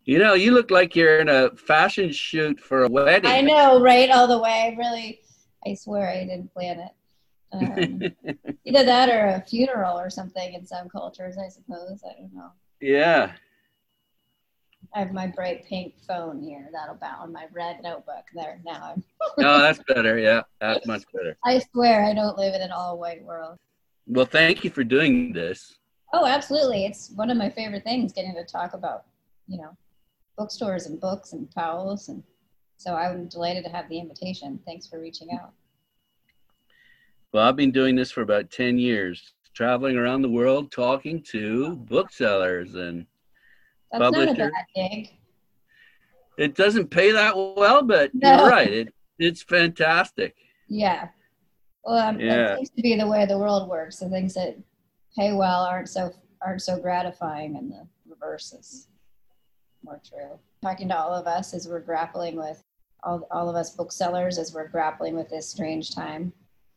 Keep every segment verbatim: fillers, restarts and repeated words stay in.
You know, you look like you're in a fashion shoot for a I wedding. know, right? All the way. Really, I swear I didn't plan it. Um, Either that or a funeral or something in some cultures, I suppose. I don't know. Yeah. I have my bright pink phone here. That'll bow on my red notebook. There, now I'm. Oh, that's better. Yeah, that's much better. I swear I don't live in an all white world. Well, thank you for doing this. Oh, absolutely. It's one of my favorite things getting to talk about, you know, bookstores and books and Powell's. And so I'm delighted to have the invitation. Thanks for reaching out. Well, I've been doing this for about ten years, traveling around the world talking to booksellers and That's not a bad publishers. gig. It doesn't pay that well, but you're No. right. It it's fantastic. Yeah. Well, um, that Yeah. seems to be the way the world works. The things that pay well aren't so aren't so gratifying, and the reverse is more true. Talking to all of us as we're grappling with all all of us booksellers as we're grappling with this strange time.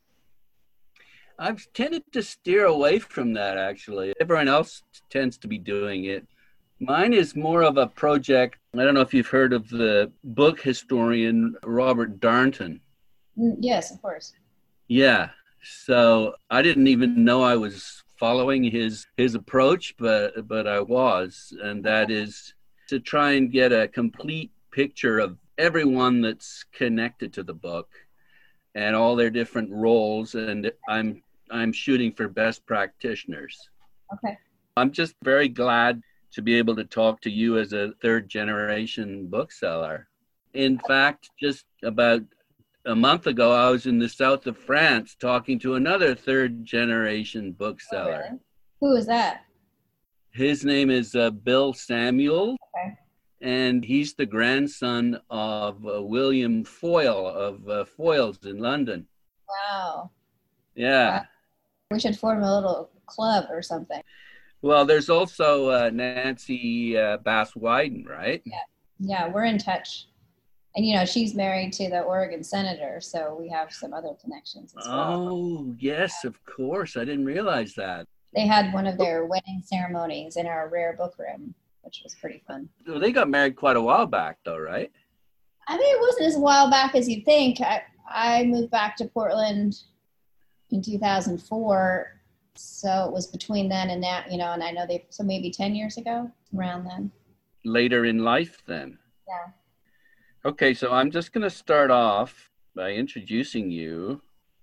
I've tended to steer away from that actually. Everyone else tends to be doing it. Mine is more of a project. I don't know if you've heard of the book historian Robert Darnton. Mm, yes, of course. Yeah. So I didn't even know I was following his his approach, but but I was, and that is to try and get a complete picture of everyone that's connected to the book and all their different roles. And I'm I'm shooting for best practitioners. Okay. I'm just very glad to be able to talk to you as a third generation bookseller. In fact, just about a month ago, I was in the south of France talking to another third generation Oh, bookseller. really? Who is that? His name is uh, Bill Samuel, Okay. and he's the grandson of uh, William Foyle of uh, Foyles in London. Wow. Wow. Yeah. We should form a little club or something. Well, there's also uh, Nancy uh, Bass Wyden, right? Yeah. Yeah, we're in touch. And you know, she's married to the Oregon senator, so we have some other connections as well. Oh, yes, of course. I didn't realize that. They had one of their wedding ceremonies in our rare book room, which was pretty fun. Well, they got married quite a while back, though, right? I mean, it wasn't as a while back as you'd think. I, I moved back to Portland in two thousand four, so it was between then and now, you know, and I know they, so maybe ten years ago, around then. Later in life, then. Yeah. Okay, so I'm just going to start off by introducing you.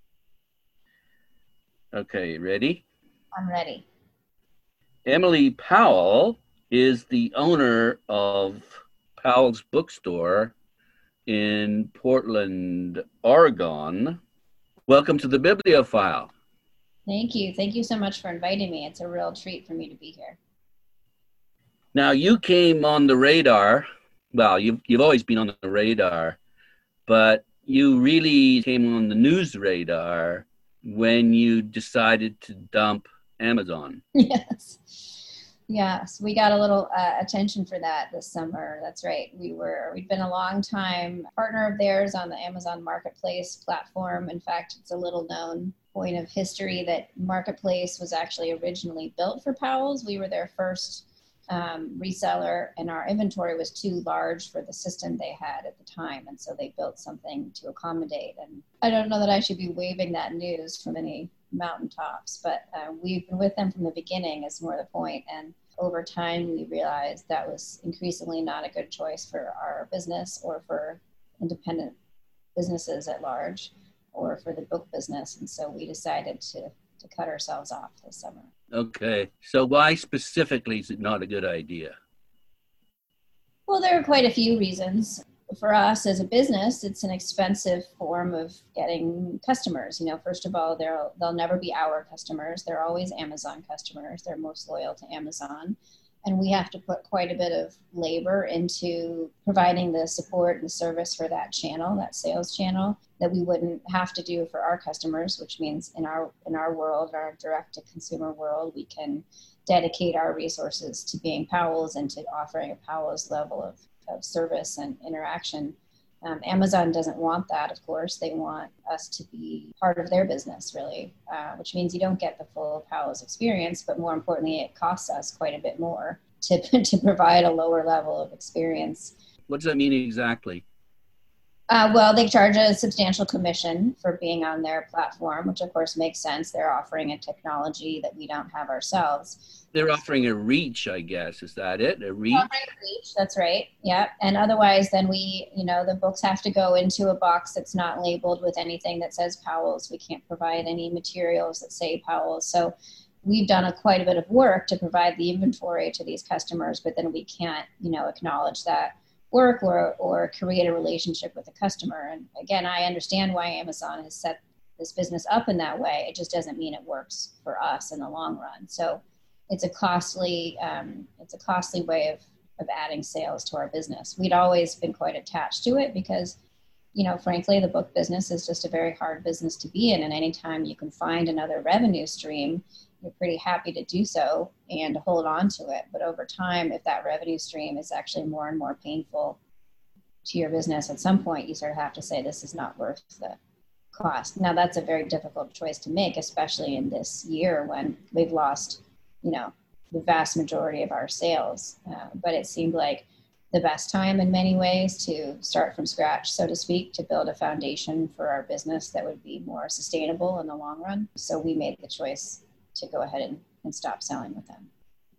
Okay, ready? I'm ready. Emily Powell is the owner of Powell's Bookstore in Portland, Oregon. Welcome to the Bibliophile. Thank you. Thank you so much for inviting me. It's a real treat for me to be here. Now, you came on the radar. Well, you've, you've always been on the radar, but you really came on the news radar when you decided to dump Amazon. Yes. Yes, we got a little uh, attention for that this summer. That's right. We were, we've been a long time partner of theirs on the Amazon Marketplace platform. In fact, it's a little known point of history that Marketplace was actually originally built for Powell's. We were their first um, reseller, and our inventory was too large for the system they had at the time. And so they built something to accommodate. And I don't know that I should be waving that news from any mountaintops, but uh, we've been with them from the beginning is more the point. And over time, we realized that was increasingly not a good choice for our business or for independent businesses at large or for the book business. And so we decided to, to cut ourselves off this summer. Okay, so why specifically is it not a good idea? Well, there are quite a few reasons. For us as a business, it's an expensive form of getting customers. You know, first of all, they'll they'll never be our customers. They're always Amazon customers. They're most loyal to Amazon. And we have to put quite a bit of labor into providing the support and service for that channel, that sales channel, that we wouldn't have to do for our customers, which means in our in our world, our direct to consumer world, we can dedicate our resources to being Powell's and to offering a Powell's level of of service and interaction. Um, Amazon doesn't want that, of course. They want us to be part of their business, really, uh, which means you don't get the full Powell's experience, but more importantly, it costs us quite a bit more to, to provide a lower level of experience. What does that mean exactly? Uh, well, they charge a substantial commission for being on their platform, which of course makes sense. They're offering a technology that we don't have ourselves. They're offering a reach, I guess. Is that it? A reach? Offering a reach, that's right. Yeah. And otherwise, then we, you know, the books have to go into a box that's not labeled with anything that says Powell's. We can't provide any materials that say Powell's. So we've done a quite a bit of work to provide the inventory to these customers, but then we can't, you know, acknowledge that work or, or create a relationship with the customer. And again, I understand why Amazon has set this business up in that way. It just doesn't mean it works for us in the long run. So it's a costly, um, it's a costly way of, of adding sales to our business. We'd always been quite attached to it because, you know, frankly, the book business is just a very hard business to be in. And anytime you can find another revenue stream, you're pretty happy to do so and to hold on to it. But over time, if that revenue stream is actually more and more painful to your business, at some point you sort of have to say this is not worth the cost. Now that's a very difficult choice to make, especially in this year when we've lost, you know, the vast majority of our sales. Uh, but it seemed like the best time in many ways to start from scratch, so to speak, to build a foundation for our business that would be more sustainable in the long run. So we made the choice to go ahead and, and stop selling with them.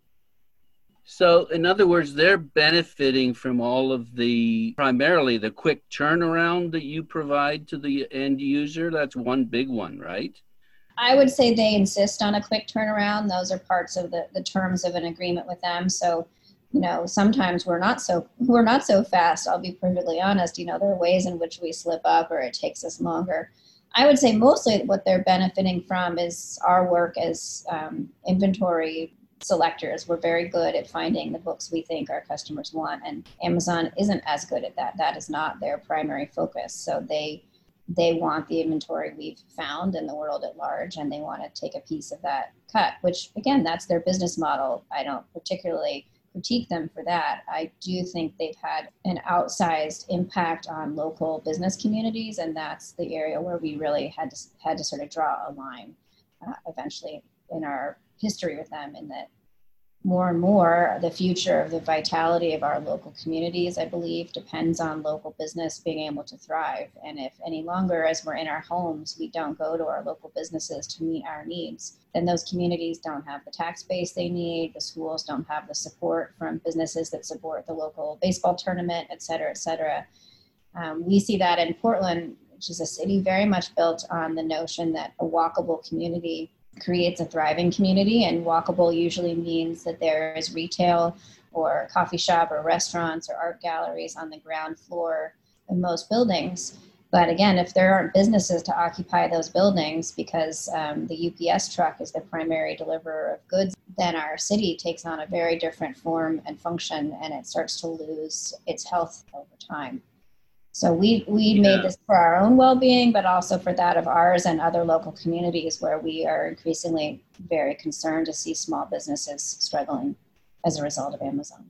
So in other words, they're benefiting from all of the, primarily the quick turnaround that you provide to the end user. That's one big one, right? I would say they insist on a quick turnaround. Those are parts of the, the terms of an agreement with them. So, you know, sometimes we're not so, we're not so fast. I'll be perfectly honest. You know, there are ways in which we slip up or it takes us longer. I would say mostly what they're benefiting from is our work as um, inventory selectors. We're very good at finding the books we think our customers want, and Amazon isn't as good at that. That is not their primary focus. So they they want the inventory we've found in the world at large, and they want to take a piece of that cut, which again, that's their business model. I don't particularly critique them for that. I do think they've had an outsized impact on local business communities, and that's the area where we really had to had to sort of draw a line uh, eventually in our history with them, in that more and more the future of the vitality of our local communities, I believe, depends on local business being able to thrive. And if any longer, as we're in our homes, we don't go to our local businesses to meet our needs, then those communities don't have the tax base they need, the schools don't have the support from businesses that support the local baseball tournament, et cetera, et cetera. Um, we see that in Portland, which is a city very much built on the notion that a walkable community creates a thriving community, and walkable usually means that there is retail or coffee shop or restaurants or art galleries on the ground floor of most buildings. But again, if there aren't businesses to occupy those buildings because um, the U P S truck is the primary deliverer of goods, then our city takes on a very different form and function, and it starts to lose its health over time. So we we Yeah. made this for our own well-being, but also for that of ours and other local communities where we are increasingly very concerned to see small businesses struggling as a result of Amazon.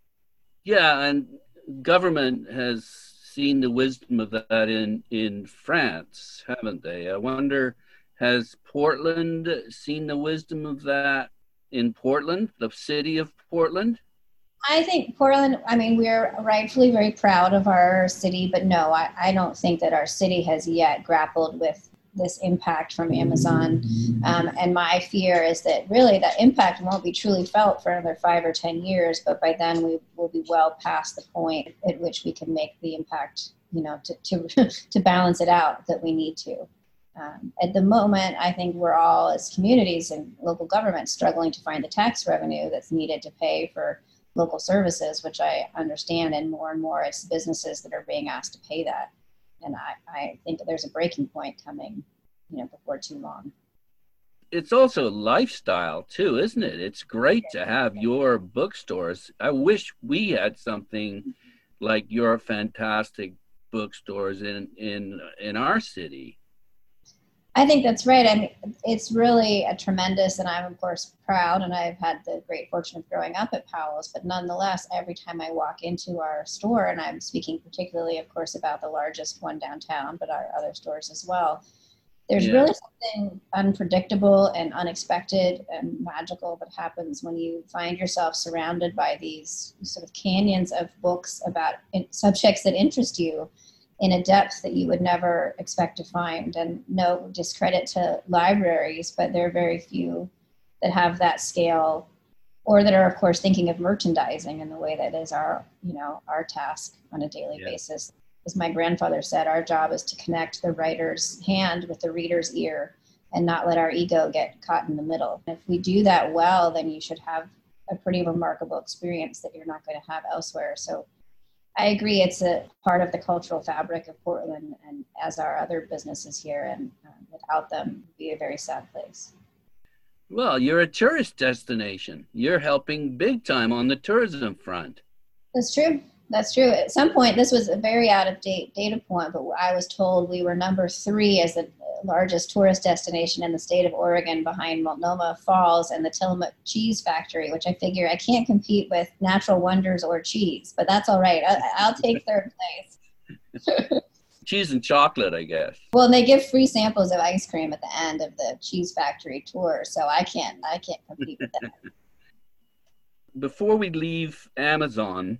Yeah, and government has seen the wisdom of that in, in France, haven't they? I wonder, has Portland seen the wisdom of that in Portland, the city of Portland? I think Portland, I mean, we're rightfully very proud of our city, but no, I, I don't think that our city has yet grappled with this impact from Amazon. Um, and my fear is that really that impact won't be truly felt for another five or ten years, but by then we will be well past the point at which we can make the impact, you know, to, to, to balance it out that we need to. Um, at the moment, I think we're all, as communities and local governments, struggling to find the tax revenue that's needed to pay for local services, which I understand, and more and more it's businesses that are being asked to pay that. And I, I think that there's a breaking point coming, you know, before too long. It's also a lifestyle too, isn't it? It's great to have your bookstores. I wish we had something like your fantastic bookstores in, in, in our city. I think that's right. I mean, it's really a tremendous, and I'm of course proud, and I've had the great fortune of growing up at Powell's, but nonetheless, every time I walk into our store, and I'm speaking particularly, of course, about the largest one downtown, but our other stores as well, There's Yeah. really something unpredictable and unexpected and magical that happens when you find yourself surrounded by these sort of canyons of books about subjects that interest you in a depth that you would never expect to find. And no discredit to libraries, but there are very few that have that scale, or that are, of course, thinking of merchandising in the way that is our, you know, our task on a daily Yeah. basis. As my grandfather said, our job is to connect the writer's hand with the reader's ear and not let our ego get caught in the middle. If we do that well, then you should have a pretty remarkable experience that you're not going to have elsewhere. So I agree, it's a part of the cultural fabric of Portland, and as are other businesses here, and uh, without them, it would be a very sad place. Well, you're a tourist destination. You're helping big time on the tourism front. That's true. That's true. At some point, this was a very out of date data point, but I was told we were number three as the largest tourist destination in the state of Oregon, behind Multnomah Falls and the Tillamook Cheese Factory, which I figure I can't compete with Natural Wonders or cheese, but that's all right. I, I'll take third place. Cheese and chocolate, I guess. Well, and they give free samples of ice cream at the end of the Cheese Factory tour, so I can't, I can't compete with that. Before we leave Amazon,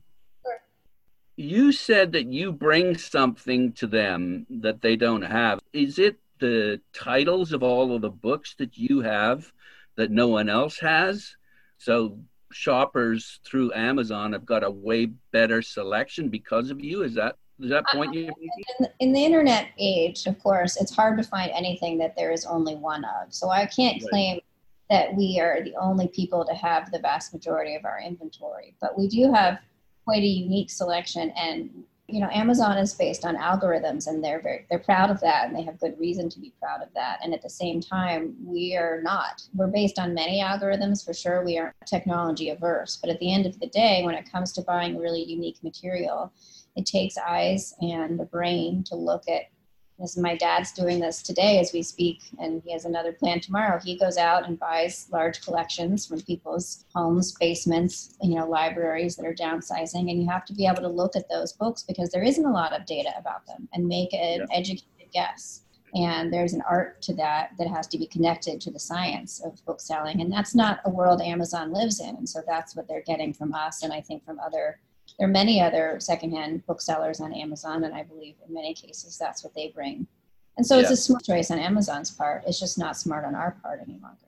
you said that you bring something to them that they don't have. Is it the titles of all of the books that you have that no one else has? So shoppers through Amazon have got a way better selection because of you? Is that is that point you're making? In, in the internet age, of course, it's hard to find anything that there is only one of. So I can't Right. claim that we are the only people to have the vast majority of our inventory, but we do have quite a unique selection. And you know, Amazon is based on algorithms, and they're very they're proud of that, and they have good reason to be proud of that. And at the same time, we are not. We're based on many algorithms for sure. We aren't technology averse, but at the end of the day, when it comes to buying really unique material, it takes eyes and a brain to look at. This, my dad's doing this today as we speak, and he has another plan tomorrow. He goes out and buys large collections from people's homes, basements, you know, libraries that are downsizing, and you have to be able to look at those books because there isn't a lot of data about them, and make an Yeah. educated guess. And there's an art to that that has to be connected to the science of bookselling, and that's not a world Amazon lives in. And so that's what they're getting from us, and I think from other. There are many other secondhand booksellers on Amazon, and I believe in many cases that's what they bring. And so it's Yeah. a smart choice on Amazon's part. It's just not smart on our part any longer.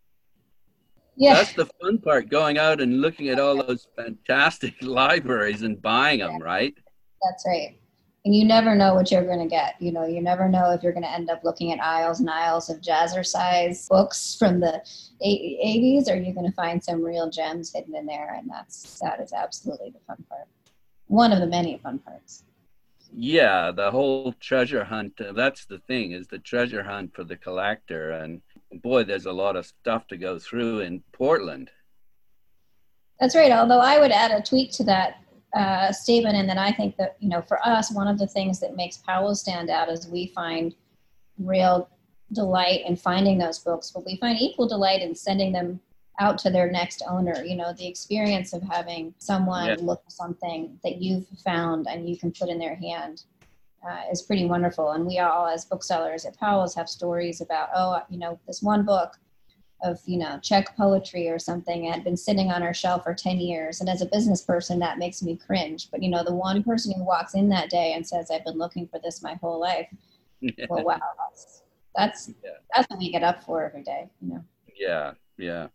Yeah, That's the fun part, going out and looking at all those fantastic libraries and buying them, right? that's right. And you never know what you're going to get. You know, you never know if you're going to end up looking at aisles and aisles of jazzercise books from the eighties, or you're going to find some real gems hidden in there. And that's, that is absolutely the fun part. One of the many fun parts. Yeah, the whole treasure hunt, uh, that's the thing, is the treasure hunt for the collector. And boy, there's a lot of stuff to go through in Portland. That's right. Although I would add a tweak to that uh, statement, and that I think that, you know, for us, one of the things that makes Powell stand out is we find real delight in finding those books, but we find equal delight in sending them out to their next owner. You know, the experience of having someone Yeah. look at something that you've found and you can put in their hand uh, is pretty wonderful. And we all, as booksellers at Powell's, have stories about, oh, you know, this one book of, you know, Czech poetry or something had been sitting on our shelf for ten years. And as a business person, that makes me cringe. But, you know, the one person who walks in that day and says, I've been looking for this my whole life. Well, wow, that's, that's, Yeah. that's what we get up for every day, you know. Yeah, yeah.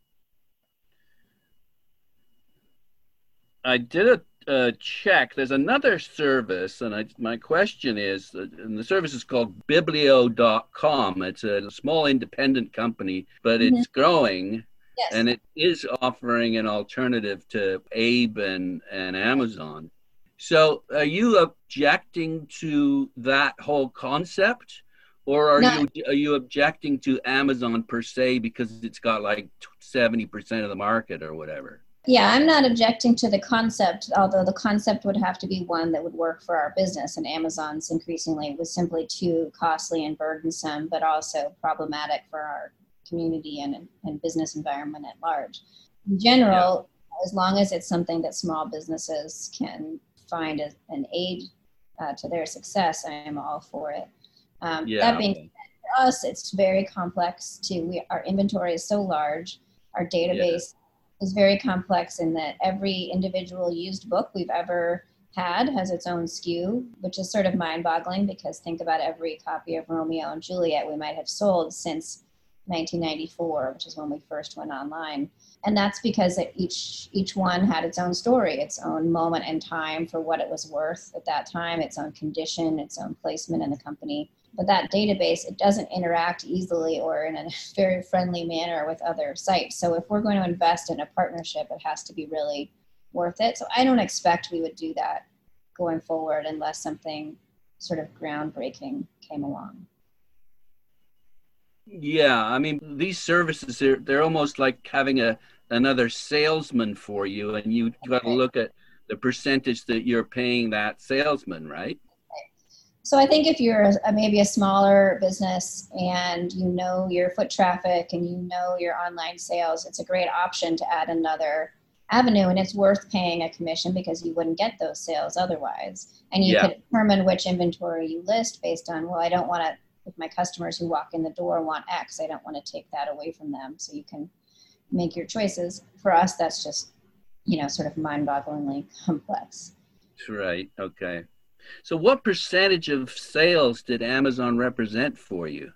I did a, a check. There's another service, and I, my question is, uh, and the service is called Biblio dot com. It's a small independent company, but Mhm. it's growing, Yes. and it is offering an alternative to Abe and, and Amazon. So are you objecting to that whole concept? Or are No. you are you objecting to Amazon per se because it's got like seventy percent of the market or whatever? Yeah, I'm not objecting to the concept, although the concept would have to be one that would work for our business. And Amazon's increasingly was simply too costly and burdensome, but also problematic for our community and, and business environment at large. In general, as long as it's something that small businesses can find a, an aid uh, to their success, I am all for it. Um, Yeah. that being said, us, it's very complex too. We, our inventory is so large. Our database yeah. is very complex in that every individual used book we've ever had has its own S K U, which is sort of mind-boggling because think about every copy of Romeo and Juliet we might have sold since nineteen ninety-four, which is when we first went online. And that's because it, each each one had its own story, its own moment in time for what it was worth at that time, its own condition, its own placement in the company. But that database, it doesn't interact easily or in a very friendly manner with other sites. So if we're going to invest in a partnership, it has to be really worth it. So I don't expect we would do that going forward unless something sort of groundbreaking came along. Yeah, I mean, these services, they're, they're almost like having a another salesman for you, and you got to look at the percentage that you're paying that salesman, right? So I think if you're a, maybe a smaller business and you know your foot traffic and you know your online sales, it's a great option to add another avenue, and it's worth paying a commission because you wouldn't get those sales otherwise. And you yeah. could determine which inventory you list based on, well, I don't want to, if my customers who walk in the door want X, I don't want to take that away from them. So you can make your choices. For us, that's just, you know, sort of mind-bogglingly complex. Right. Okay. So what percentage of sales did Amazon represent for you?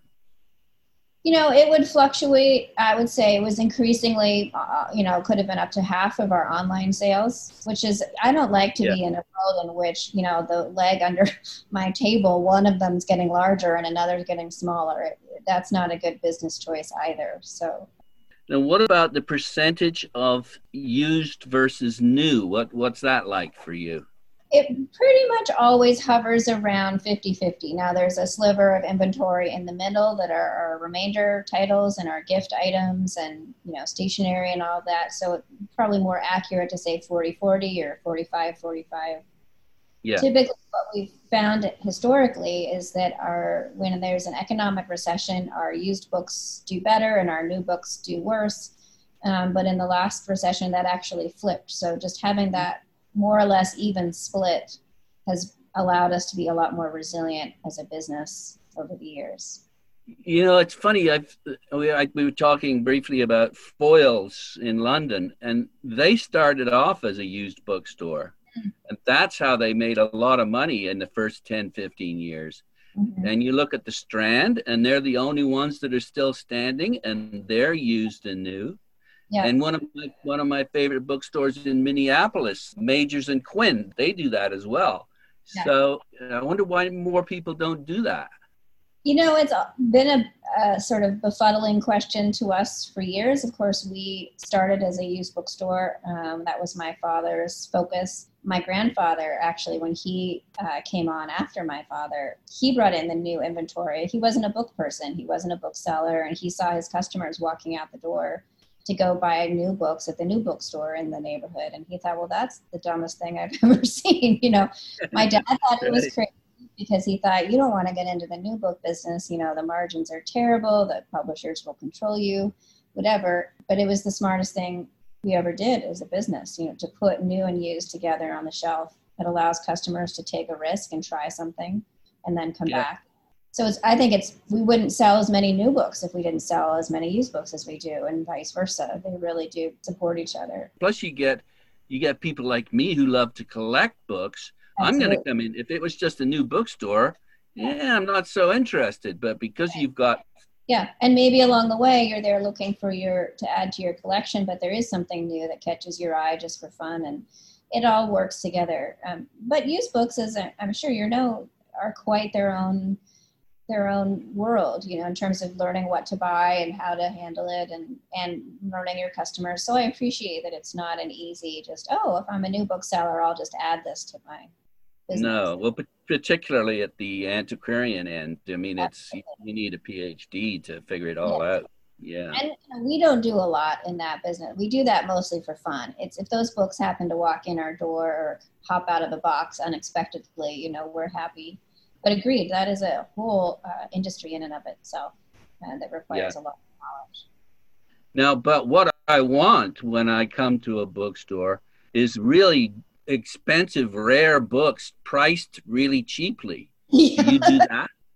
You know, it would fluctuate. I would say it was increasingly, uh, you know, could have been up to half of our online sales, which is, I don't like to yeah. be in a world in which, you know, the leg under my table, one of them's getting larger and another's getting smaller. It, that's not a good business choice either. So. Now, what about the percentage of used versus new? What What's that like for you? It pretty much always hovers around fifty-fifty. Now, there's a sliver of inventory in the middle that are our remainder titles and our gift items and, you know, stationery and all that. So it's probably more accurate to say forty forty or forty-five forty-five. Yeah. Typically, what we've found historically is that our when there's an economic recession, our used books do better and our new books do worse. Um, but in the last recession, that actually flipped. So just having that more or less even split has allowed us to be a lot more resilient as a business over the years. You know, it's funny. I've we, I, we were talking briefly about Foyles in London, and they started off as a used bookstore, mm-hmm. and that's how they made a lot of money in the first ten, fifteen years. Mm-hmm. And you look at the Strand, and they're the only ones that are still standing, and they're used and new. Yeah. And one of my one of my favorite bookstores in Minneapolis, Majors and Quinn, they do that as well. Yeah. So I wonder why more people don't do that. You know, it's been a, a sort of befuddling question to us for years. Of course, we started as a used bookstore. Um, that was my father's focus. My grandfather, actually, when he uh, came on after my father, he brought in the new inventory. He wasn't a book person. He wasn't a bookseller. And he saw his customers walking out the door to go buy new books at the new bookstore in the neighborhood. And he thought, well, that's the dumbest thing I've ever seen. You know, my dad thought it was crazy because he thought, you don't want to get into the new book business. You know, the margins are terrible. The publishers will control you, whatever. But it was the smartest thing we ever did as a business, you know, to put new and used together on the shelf. It allows customers to take a risk and try something and then come yeah. back. So it's, I think it's, we wouldn't sell as many new books if we didn't sell as many used books as we do, and vice versa. They really do support each other. Plus you get, you get people like me who love to collect books. Absolutely. I'm going to come in. If it was just a new bookstore, yeah, I'm not so interested. But because you've got... Yeah, and maybe along the way you're there looking for your, to add to your collection, but there is something new that catches your eye just for fun, and it all works together. Um, but used books, as I'm sure you know, are quite their own... their own world, you know, in terms of learning what to buy and how to handle it and, and learning your customers. So I appreciate that it's not an easy just, oh, if I'm a new bookseller, I'll just add this to my business. No, well, particularly at the antiquarian end, I mean, it's, you need a P H D to figure it all yeah. out. Yeah. And you know, we don't do a lot in that business. We do that mostly for fun. It's if those books happen to walk in our door or hop out of the box unexpectedly, you know, we're happy. But agreed, that is a whole uh, industry in and of itself uh, that requires yeah. a lot of knowledge. Now, but what I want when I come to a bookstore is really expensive, rare books priced really cheaply. Yeah. Do you do that?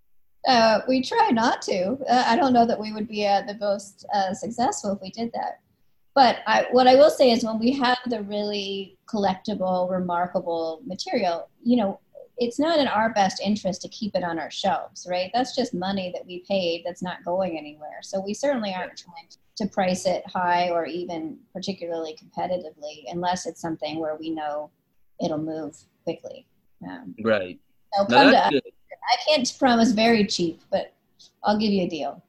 Uh, we try not to. Uh, I don't know that we would be uh, the most uh, successful if we did that. But I, what I will say is when we have the really collectible, remarkable material, you know, it's not in our best interest to keep it on our shelves, right? That's just money that we paid that's not going anywhere. So we certainly aren't trying to price it high or even particularly competitively unless it's something where we know it'll move quickly. Um, Right. so No, come to that's us. good. I can't promise very cheap, but I'll give you a deal.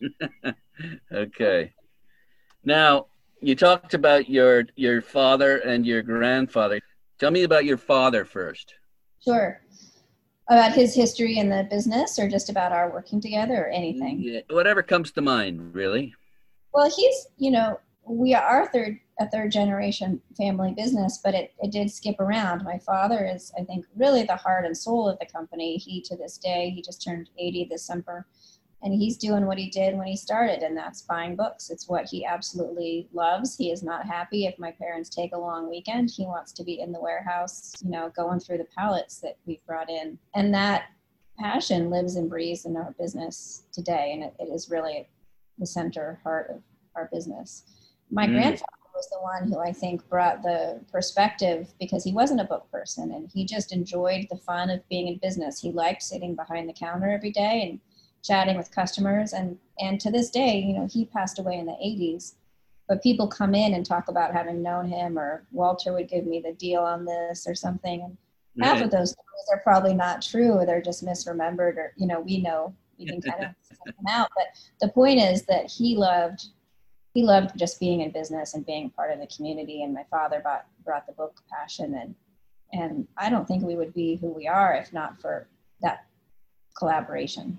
Okay. Now, you talked about your your father and your grandfather. Tell me about your father first. Sure. About his history in the business or just about our working together or anything? Yeah, whatever comes to mind, really. Well, he's, you know, we are third a third generation family business, but it, it did skip around. My father is, I think, really the heart and soul of the company. He, to this day, he just turned eighty this summer, and he's doing what he did when he started, and that's buying books. It's what he absolutely loves. He is not happy if my parents take a long weekend. He wants to be in the warehouse, you know, going through the pallets that we've brought in. And that passion lives and breathes in our business today, and it, it is really the center heart of our business. My mm. grandfather was the one who I think brought the perspective because he wasn't a book person and he just enjoyed the fun of being in business. He liked sitting behind the counter every day and chatting with customers. And, and to this day, you know, he passed away in the eighties, but people come in and talk about having known him, or Walter would give me the deal on this or something. And right. half of those stories are probably not true, or they're just misremembered, or, you know, we know we can kind of set them out. But the point is that he loved He loved just being in business and being part of the community. And my father brought, brought the book passion. And, and I don't think we would be who we are if not for that collaboration.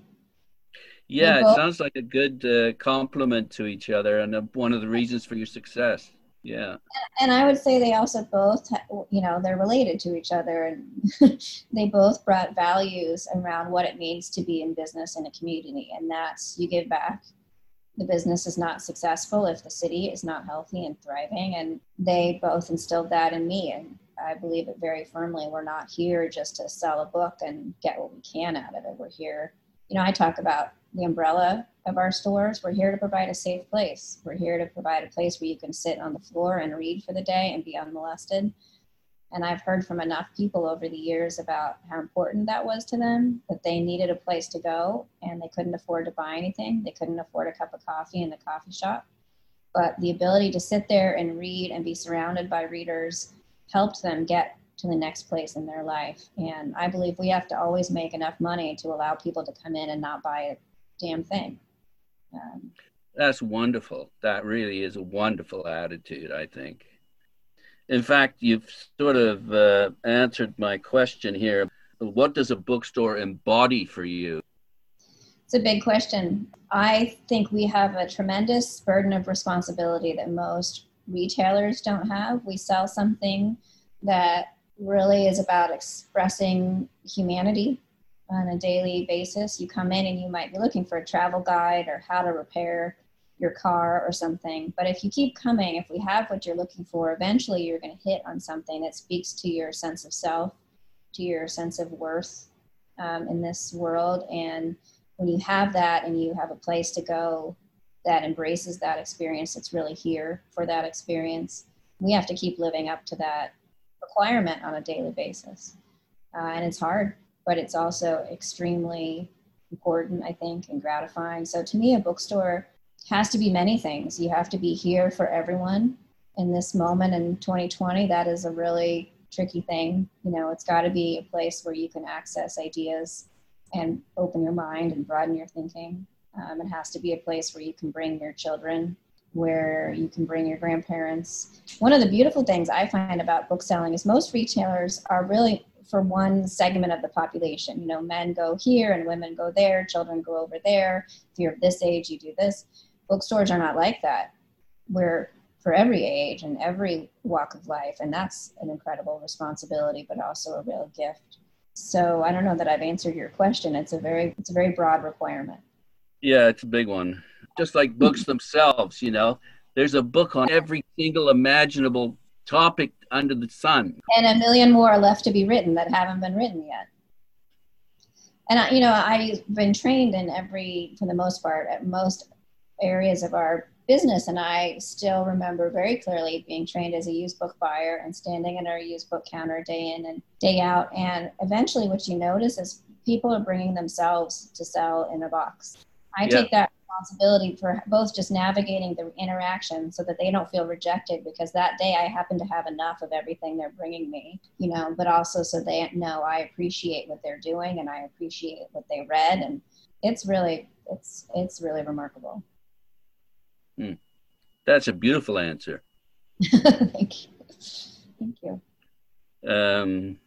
Yeah, both, it sounds like a good uh, compliment to each other and uh, one of the reasons for your success. Yeah. And I would say they also both, you know, they're related to each other, and they both brought values around what it means to be in business in a community. And that's, you give back. The business is not successful if the city is not healthy and thriving. And they both instilled that in me. And I believe it very firmly. We're not here just to sell a book and get what we can out of it. We're here, you know, I talk about the umbrella of our stores. We're here to provide a safe place. We're here to provide a place where you can sit on the floor and read for the day and be unmolested. And I've heard from enough people over the years about how important that was to them, that they needed a place to go and they couldn't afford to buy anything. They couldn't afford a cup of coffee in the coffee shop. But the ability to sit there and read and be surrounded by readers helped them get to the next place in their life. And I believe we have to always make enough money to allow people to come in and not buy a damn thing. Um, That's wonderful. That really is a wonderful attitude, I think. In fact, you've sort of uh, answered my question here. What does a bookstore embody for you? It's a big question. I think we have a tremendous burden of responsibility that most retailers don't have. We sell something that really is about expressing humanity on a daily basis. You come in and you might be looking for a travel guide or how to repair your car or something. But if you keep coming, if we have what you're looking for, eventually you're going to hit on something that speaks to your sense of self, to your sense of worth um, in this world. And when you have that and you have a place to go that embraces that experience, it's really here for that experience, we have to keep living up to that requirement on a daily basis. Uh, and it's hard, but it's also extremely important, I think, and gratifying. So to me, a bookstore has to be many things. You have to be here for everyone. In this moment in twenty twenty, that is a really tricky thing. You know, it's got to be a place where you can access ideas and open your mind and broaden your thinking. Um, it has to be a place where you can bring your children, where you can bring your grandparents. One of the beautiful things I find about bookselling is most retailers are really for one segment of the population. You know, men go here and women go there, children go over there. If you're of this age, you do this. Bookstores are not like that. We're for every age and every walk of life. And that's an incredible responsibility, but also a real gift. So I don't know that I've answered your question. It's a very, it's a very broad requirement. Yeah, it's a big one. Just like books themselves, you know, there's a book on every single imaginable topic under the sun. And a million more left to be written that haven't been written yet. And, I, you know, I've been trained in every, for the most part, at most areas of our business. And I still remember very clearly being trained as a used book buyer and standing at our used book counter day in and day out. And eventually what you notice is people are bringing themselves to sell in a box. I Yeah. take that responsibility for both just navigating the interaction so that they don't feel rejected, because that day I happen to have enough of everything they're bringing me, you know, but also so they know I appreciate what they're doing and I appreciate what they read. And it's really, it's, it's really remarkable. Hmm. That's a beautiful answer. Thank you. Thank you. Um,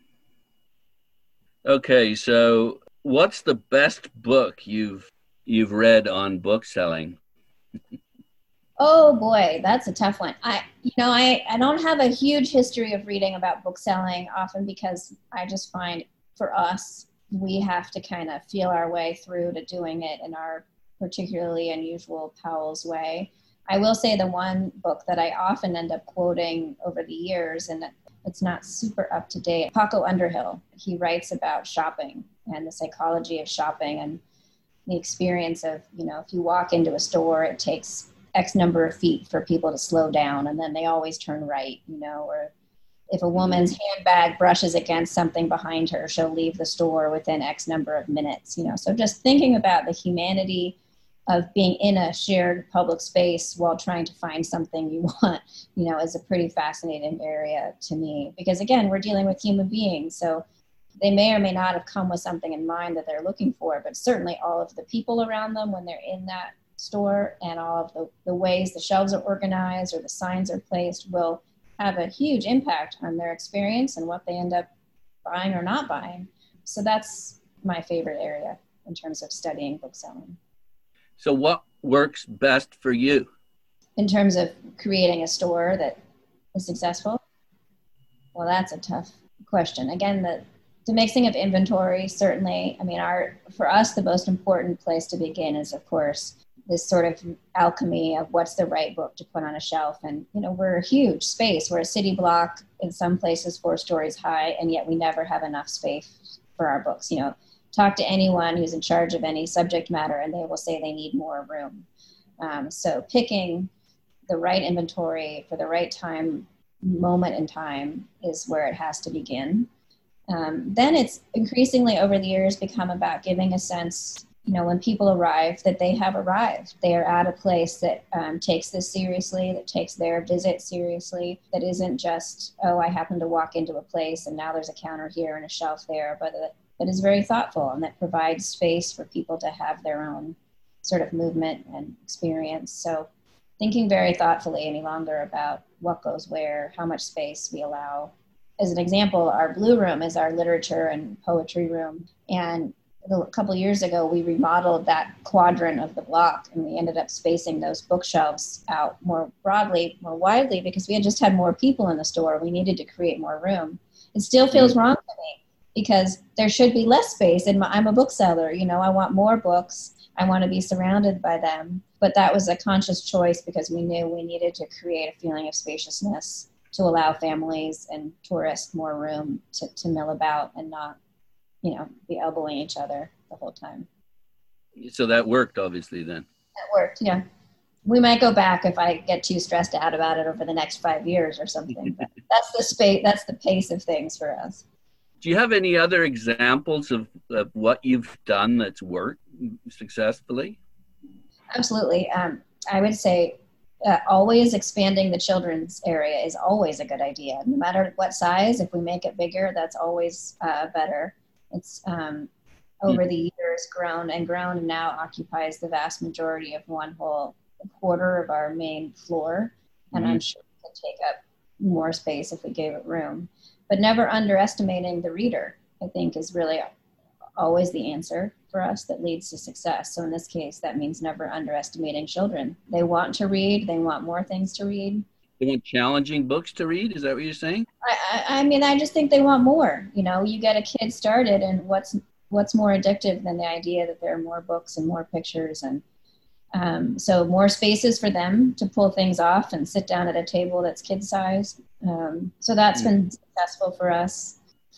okay, so what's the best book you've you've read on book selling? Oh boy, that's a tough one. I, you know, I, I don't have a huge history of reading about book selling, often because I just find for us, we have to kind of feel our way through to doing it in our particularly unusual Powell's way. I will say the one book that I often end up quoting over the years, and it's not super up to date, Paco Underhill. He writes about shopping and the psychology of shopping and the experience of, you know, if you walk into a store, it takes X number of feet for people to slow down, and then they always turn right, you know, or if a woman's handbag brushes against something behind her, she'll leave the store within X number of minutes, you know. So just thinking about the humanity of being in a shared public space while trying to find something you want, you know, is a pretty fascinating area to me, because again, we're dealing with human beings. So they may or may not have come with something in mind that they're looking for, but certainly all of the people around them when they're in that store and all of the, the ways the shelves are organized or the signs are placed will have a huge impact on their experience and what they end up buying or not buying. So that's my favorite area in terms of studying book selling. So what works best for you? In terms of creating a store that is successful? Well, that's a tough question. Again, the, the mixing of inventory, certainly, I mean, our, for us, the most important place to begin is, of course, this sort of alchemy of what's the right book to put on a shelf. And, you know, we're a huge space. We're a city block, in some places four stories high, and yet we never have enough space for our books. You know, talk to anyone who's in charge of any subject matter and they will say they need more room. Um, so picking the right inventory for the right time, moment in time is where it has to begin. Um, then it's increasingly over the years become about giving a sense, you know, when people arrive, that they have arrived. They are at a place that um, takes this seriously, that takes their visit seriously, that isn't just, oh, I happen to walk into a place and now there's a counter here and a shelf there, but that, that is very thoughtful and that provides space for people to have their own sort of movement and experience. So thinking very thoughtfully any longer about what goes where, how much space we allow. As an example, our Blue Room is our literature and poetry room. And a couple of years ago, we remodeled that quadrant of the block and we ended up spacing those bookshelves out more broadly, more widely, because we had just had more people in the store. We needed to create more room. It still feels wrong to me because there should be less space. And I'm a bookseller, you know, I want more books. I want to be surrounded by them. But that was a conscious choice because we knew we needed to create a feeling of spaciousness to allow families and tourists more room to, to mill about and not, you know, be elbowing each other the whole time. So that worked, obviously, then. That worked, yeah. We might go back if I get too stressed out about it over the next five years or something. But that's the space, that's the pace of things for us. Do you have any other examples of, of what you've done that's worked successfully? Absolutely. Um, I would say uh, always expanding the children's area is always a good idea. No matter what size, if we make it bigger, that's always uh, better. It's um, over the years grown and grown and now occupies the vast majority of one whole quarter of our main floor. And mm-hmm. I'm sure it could take up more space if we gave it room. But never underestimating the reader, I think, is really always the answer for us that leads to success. So in this case, that means never underestimating children. They want to read. They want more things to read. They want challenging books to read? Is that what you're saying? I, I, I mean, I just think they want more. You know, you get a kid started, and what's what's more addictive than the idea that there are more books and more pictures, and um, so more spaces for them to pull things off and sit down at a table that's kid-sized. Um, so that's mm. been successful for us.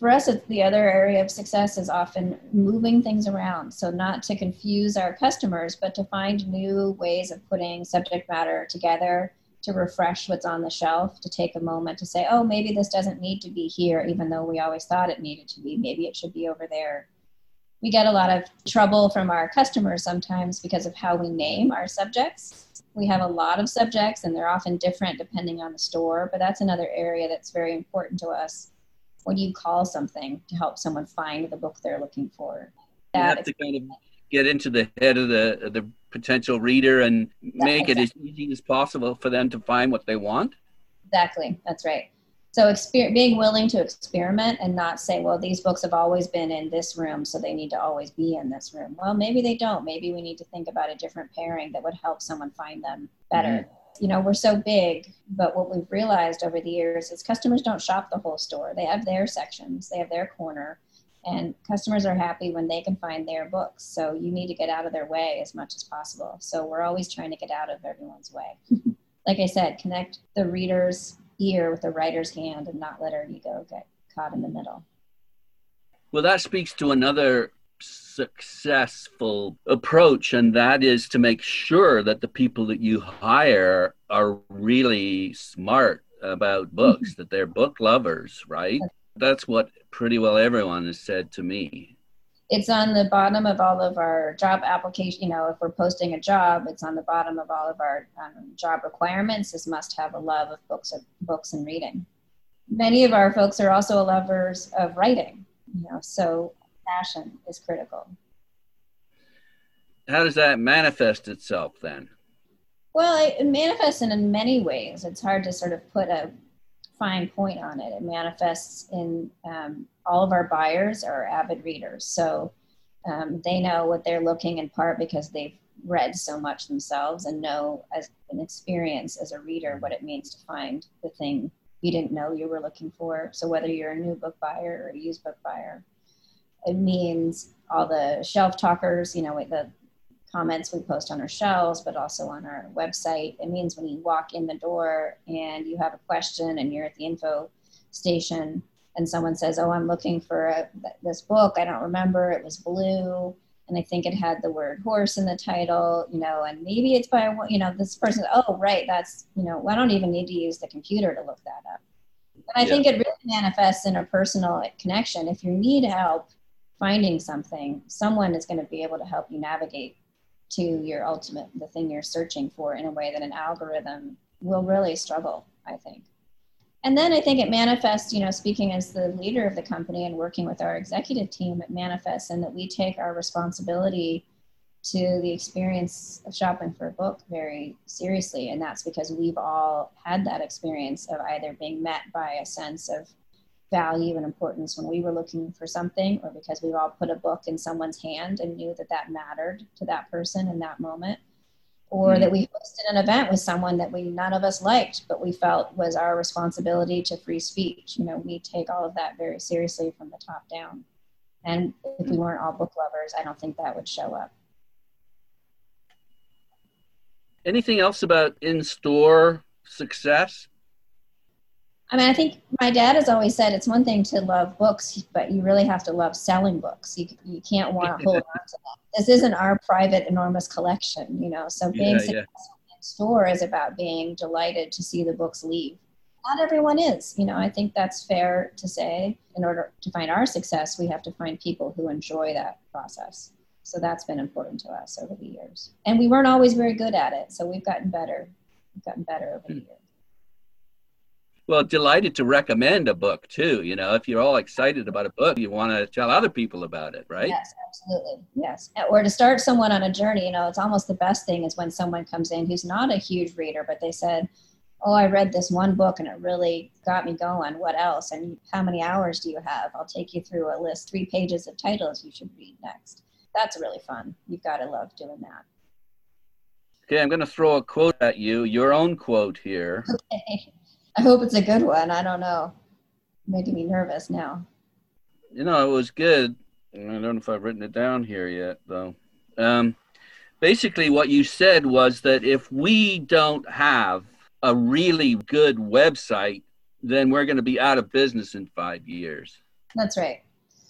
For us, it's the other area of success is often moving things around. So not to confuse our customers, but to find new ways of putting subject matter together to refresh what's on the shelf, to take a moment to say, oh, maybe this doesn't need to be here, even though we always thought it needed to be. Maybe it should be over there. We get a lot of trouble from our customers sometimes because of how we name our subjects. We have a lot of subjects and they're often different depending on the store, but that's another area that's very important to us. What do you call something to help someone find the book they're looking for? You have to kind of get into the head of the of the potential reader and make it as easy as possible for them to find what they want. Exactly, that's right. So exper- being willing to experiment and not say, well, these books have always been in this room, so they need to always be in this room. Well, maybe they don't. Maybe we need to think about a different pairing that would help someone find them better. Mm-hmm. You know, we're so big, but what we've realized over the years is customers don't shop the whole store. They have their sections, they have their corner, and customers are happy when they can find their books. So you need to get out of their way as much as possible. So we're always trying to get out of everyone's way. Like I said, connect the reader's ear with the writer's hand and not let our ego get caught in the middle. Well, that speaks to another successful approach, and that is to make sure that the people that you hire are really smart about books, that they're book lovers, right? That's what pretty well everyone has said to me. It's on the bottom of all of our job application. You know, if we're posting a job, it's on the bottom of all of our um, job requirements is must have a love of books, of books and reading. Many of our folks are also lovers of writing, you know, so passion is critical. How does that manifest itself then? Well, it manifests in, in many ways. It's hard to sort of put a fine point on it. It manifests in um, all of our buyers are avid readers. So um, they know what they're looking in part because they've read so much themselves and know as an experience as a reader what it means to find the thing you didn't know you were looking for. So whether you're a new book buyer or a used book buyer, it means all the shelf talkers, you know, the comments we post on our shelves, but also on our website. It means when you walk in the door and you have a question and you're at the info station and someone says, oh, I'm looking for a, this book. I don't remember. It was blue. And I think it had the word horse in the title, you know, and maybe it's by, you know, this person, oh, right. That's, you know, I don't even need to use the computer to look that up. And I yeah. think it really manifests in a personal connection. If you need help finding something, someone is going to be able to help you navigate to your ultimate, the thing you're searching for in a way that an algorithm will really struggle, I think. And then I think it manifests, you know, speaking as the leader of the company and working with our executive team, it manifests in that we take our responsibility to the experience of shopping for a book very seriously. And that's because we've all had that experience of either being met by a sense of value and importance when we were looking for something, or because we've all put a book in someone's hand and knew that that mattered to that person in that moment, or mm-hmm. that we hosted an event with someone that we none of us liked, but we felt was our responsibility to free speech. You know, we take all of that very seriously from the top down. And if we weren't all book lovers, I don't think that would show up. Anything else about in-store success? I mean, I think my dad has always said it's one thing to love books, but you really have to love selling books. You you can't want to hold on to that. This isn't our private, enormous collection, you know. So being yeah, successful yeah. in store is about being delighted to see the books leave. Not everyone is, you know. I think that's fair to say. In order to find our success, we have to find people who enjoy that process. So that's been important to us over the years. And we weren't always very good at it, so we've gotten better. We've gotten better over the years. Well, delighted to recommend a book too. You know, if you're all excited about a book, you want to tell other people about it, right? Yes, absolutely. Yes. Or to start someone on a journey, you know, it's almost the best thing is when someone comes in who's not a huge reader, but they said, oh, I read this one book and it really got me going. What else? And how many hours do you have? I'll take you through a list, three pages of titles you should read next. That's really fun. You've got to love doing that. Okay, I'm going to throw a quote at you, your own quote here. Okay. I hope it's a good one. I don't know. Making me nervous now. You know, it was good. I don't know if I've written it down here yet, though. Um, basically, what you said was that if we don't have a really good website, then we're going to be out of business in five years. That's right.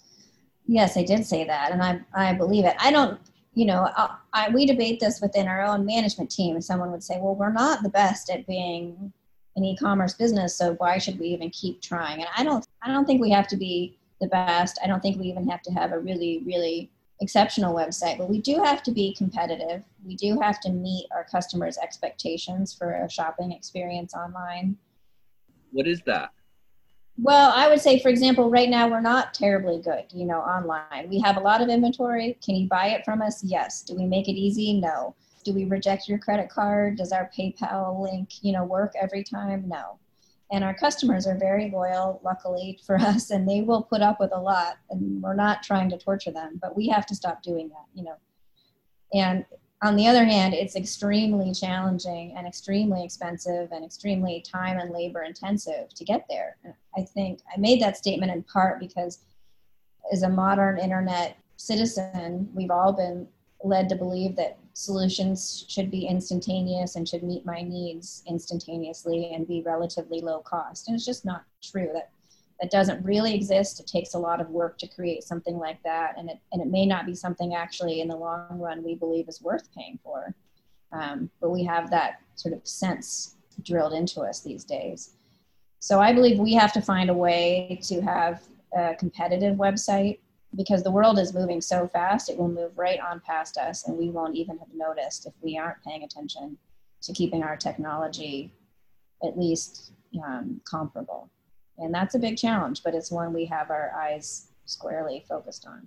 Yes, I did say that, and I I believe it. I don't, you know, I, I, we debate this within our own management team. Someone would say, well, we're not the best at being an e-commerce business, so why should we even keep trying? And I don't, I don't think we have to be the best. I don't think we even have to have a really, really exceptional website, but we do have to be competitive. We do have to meet our customers' expectations for a shopping experience online. What is that? Well, I would say, for example, right now we're not terribly good, you know, online. We have a lot of inventory. Can you buy it from us? Yes. Do we make it easy? No. Do we reject your credit card? Does our PayPal link, you know, work every time? No. And our customers are very loyal, luckily for us, and they will put up with a lot. And we're not trying to torture them, but we have to stop doing that, you know. And on the other hand, it's extremely challenging and extremely expensive and extremely time and labor intensive to get there. I think I made that statement in part because as a modern internet citizen, we've all been led to believe that solutions should be instantaneous and should meet my needs instantaneously and be relatively low cost. And it's just not true. That that doesn't really exist. It takes a lot of work to create something like that. And it, and it may not be something actually in the long run we believe is worth paying for. Um, but we have that sort of sense drilled into us these days. So I believe we have to find a way to have a competitive website because the world is moving so fast, it will move right on past us and we won't even have noticed if we aren't paying attention to keeping our technology at least um, comparable. And that's a big challenge, but it's one we have our eyes squarely focused on.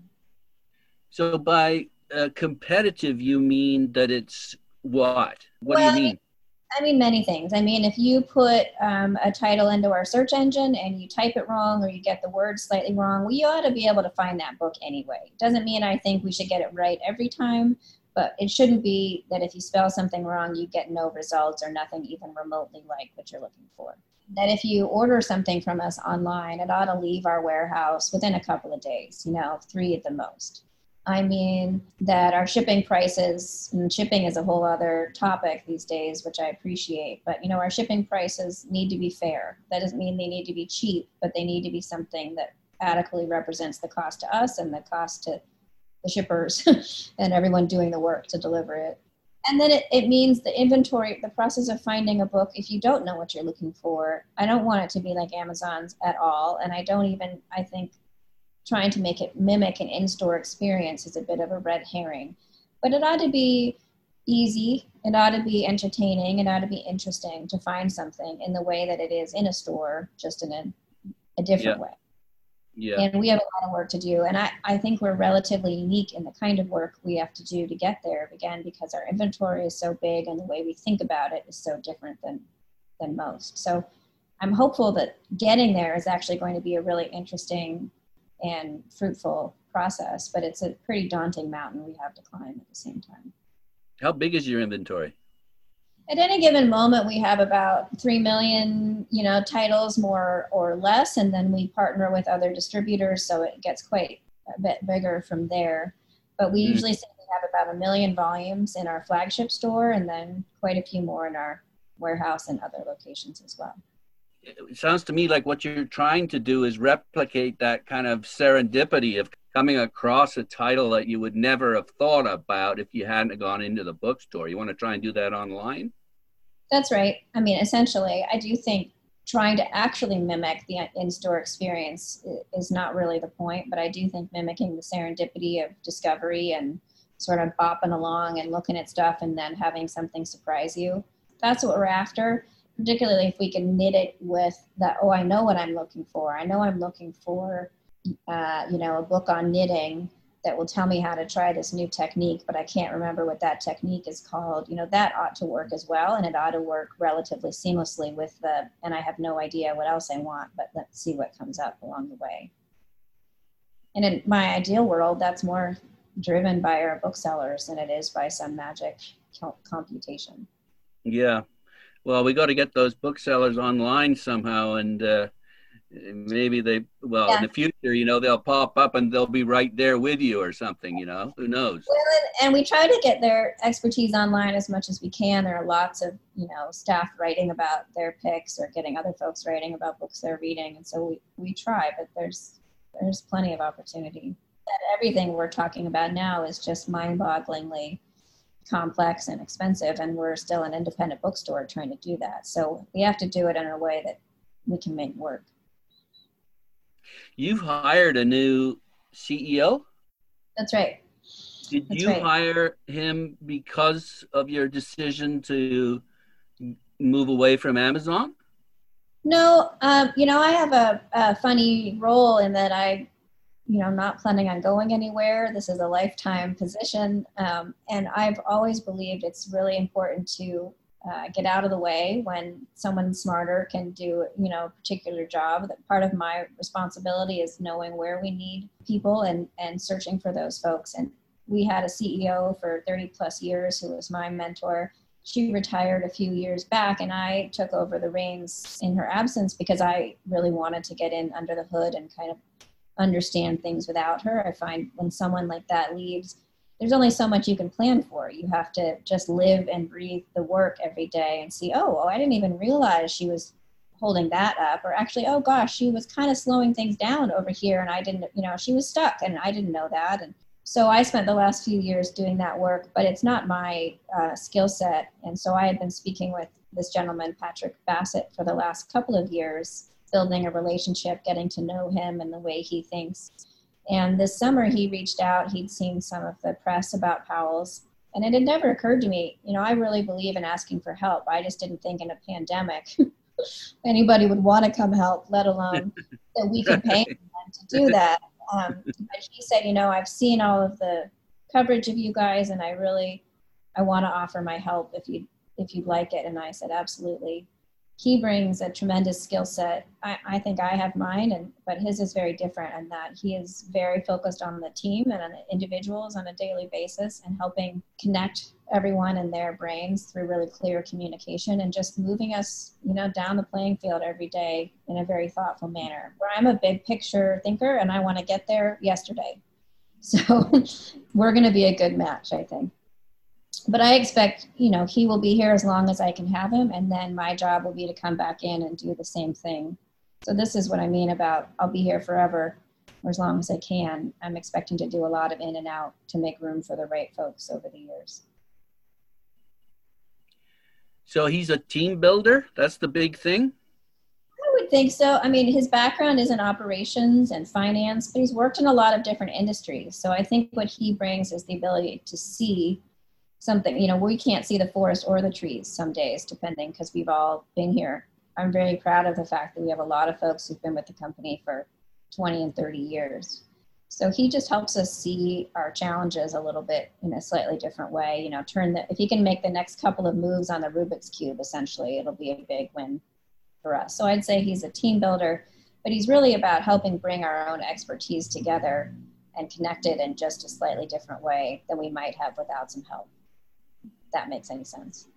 So by uh, competitive, you mean that it's what? What well, do you mean? I mean, many things. I mean, if you put um, a title into our search engine and you type it wrong or you get the words slightly wrong, we ought to be able to find that book anyway. It doesn't mean I think we should get it right every time, but it shouldn't be that if you spell something wrong, you get no results or nothing even remotely like what you're looking for. That if you order something from us online, it ought to leave our warehouse within a couple of days, you know, three at the most. I mean that our shipping prices, and shipping is a whole other topic these days, which I appreciate, but you know, our shipping prices need to be fair. That doesn't mean they need to be cheap, but they need to be something that adequately represents the cost to us and the cost to the shippers and everyone doing the work to deliver it. And then it, it means the inventory, the process of finding a book, if you don't know what you're looking for, I don't want it to be like Amazon's at all. And I don't even, I think, trying to make it mimic an in-store experience is a bit of a red herring. But it ought to be easy, it ought to be entertaining, it ought to be interesting to find something in the way that it is in a store, just in a, a different Yeah. way. Yeah. And we have a lot of work to do. And I, I think we're relatively unique in the kind of work we have to do to get there, again, because our inventory is so big and the way we think about it is so different than, than most. So I'm hopeful that getting there is actually going to be a really interesting and fruitful process, but it's a pretty daunting mountain we have to climb at the same time. How big is your inventory? At any given moment, we have about three million, you know, titles, more or less, and then we partner with other distributors, so it gets quite a bit bigger from there. But we mm-hmm. usually say we have about a million volumes in our flagship store, and then quite a few more in our warehouse and other locations as well. It sounds to me like what you're trying to do is replicate that kind of serendipity of coming across a title that you would never have thought about if you hadn't gone into the bookstore. You want to try and do that online? That's right. I mean, essentially, I do think trying to actually mimic the in-store experience is not really the point, but I do think mimicking the serendipity of discovery and sort of bopping along and looking at stuff and then having something surprise you, that's what we're after. Particularly if we can knit it with that, oh, I know what I'm looking for. I know I'm looking for, uh, you know, a book on knitting that will tell me how to try this new technique, but I can't remember what that technique is called. You know, that ought to work as well, and it ought to work relatively seamlessly with the, and I have no idea what else I want, but let's see what comes up along the way. And in my ideal world, that's more driven by our booksellers than it is by some magic computation. Yeah. Well, we got to get those booksellers online somehow, and uh, maybe they, well, yeah. in the future, you know, they'll pop up and they'll be right there with you or something, you know, who knows? Well, and, and we try to get their expertise online as much as we can. There are lots of, you know, staff writing about their picks or getting other folks writing about books they're reading. And so we, we try, but there's, there's plenty of opportunity. Everything we're talking about now is just mind-bogglingly complex and expensive, and we're still an independent bookstore trying to do that. So we have to do it in a way that we can make work. You've hired a new C E O? That's right. Did That's you right. hire him because of your decision to move away from Amazon? No, um, you know, I have a, a funny role in that I, you know, I'm not planning on going anywhere. This is a lifetime position. Um, and I've always believed it's really important to uh, get out of the way when someone smarter can do, you know, a particular job. That part of my responsibility is knowing where we need people and, and searching for those folks. And we had a C E O for thirty plus years who was my mentor. She retired a few years back, and I took over the reins in her absence because I really wanted to get in under the hood and kind of understand things without her. I find when someone like that leaves, there's only so much you can plan for. You have to just live and breathe the work every day and see, oh, oh I didn't even realize she was holding that up. Or actually, oh gosh, she was kind of slowing things down over here, and I didn't, you know, she was stuck and I didn't know that. And so I spent the last few years doing that work, but it's not my uh, skill set. And so I had been speaking with this gentleman, Patrick Bassett, for the last couple of years, building a relationship, getting to know him and the way he thinks. And this summer he reached out, he'd seen some of the press about Powell's, and it had never occurred to me, you know, I really believe in asking for help. I just didn't think in a pandemic anybody would want to come help, let alone that we could pay them to do that. Um, but he said, you know, I've seen all of the coverage of you guys, and I really, I want to offer my help if you if you'd like it. And I said, absolutely. He brings a tremendous skill set. I, I think I have mine, and but his is very different in that he is very focused on the team and on the individuals on a daily basis and helping connect everyone in their brains through really clear communication and just moving us, you know, down the playing field every day in a very thoughtful manner. Where I'm a big picture thinker and I want to get there yesterday. So we're going to be a good match, I think. But I expect, you know, he will be here as long as I can have him, and then my job will be to come back in and do the same thing. So this is what I mean about I'll be here forever, or as long as I can. I'm expecting to do a lot of in and out to make room for the right folks over the years. So he's a team builder? That's the big thing? I would think so. I mean, his background is in operations and finance, but he's worked in a lot of different industries. So I think what he brings is the ability to see something, you know, we can't see the forest or the trees some days, depending, because we've all been here. I'm very proud of the fact that we have a lot of folks who've been with the company for twenty and thirty years. So he just helps us see our challenges a little bit in a slightly different way. You know, turn the, if he can make the next couple of moves on the Rubik's Cube, essentially, it'll be a big win for us. So I'd say he's a team builder, but he's really about helping bring our own expertise together and connect it in just a slightly different way than we might have without some help. That makes any sense.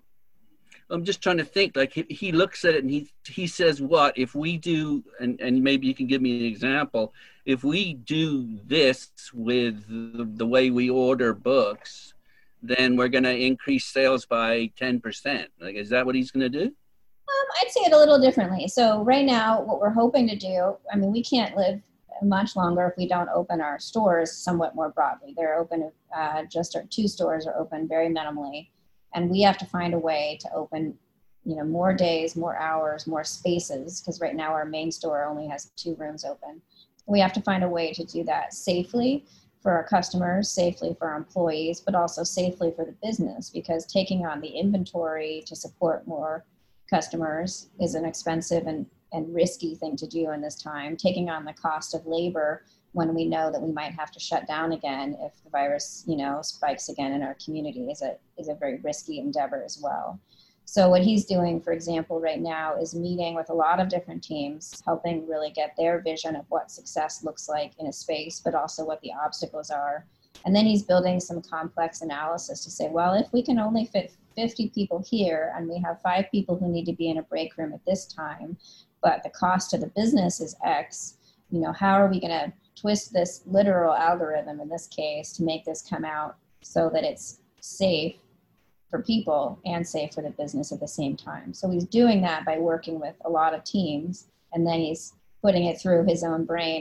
I'm just trying to think, like he, he looks at it and he he says, what if we do, and, and maybe you can give me an example, if we do this with the, the way we order books, then we're going to increase sales by ten percent. Like, is that what he's going to do? Um, I'd say it a little differently. So right now, what we're hoping to do, I mean, we can't live much longer if we don't open our stores somewhat more broadly. They're open, uh, just our two stores are open very minimally. And we have to find a way to open, you know, more days, more hours, more spaces, because right now our main store only has two rooms open. We have to find a way to do that safely for our customers, safely for our employees, but also safely for the business, because taking on the inventory to support more customers is an expensive and, and risky thing to do in this time. Taking on the cost of labor when we know that we might have to shut down again if the virus, you know, spikes again in our community is a is a very risky endeavor as well. So what he's doing, for example, right now is meeting with a lot of different teams, helping really get their vision of what success looks like in a space, but also what the obstacles are. And then he's building some complex analysis to say, well, if we can only fit fifty people here and we have five people who need to be in a break room at this time, but the cost to the business is X, you know, how are we going to twist this literal algorithm in this case to make this come out so that it's safe for people and safe for the business at the same time. So he's doing that by working with a lot of teams, and then he's putting it through his own brain and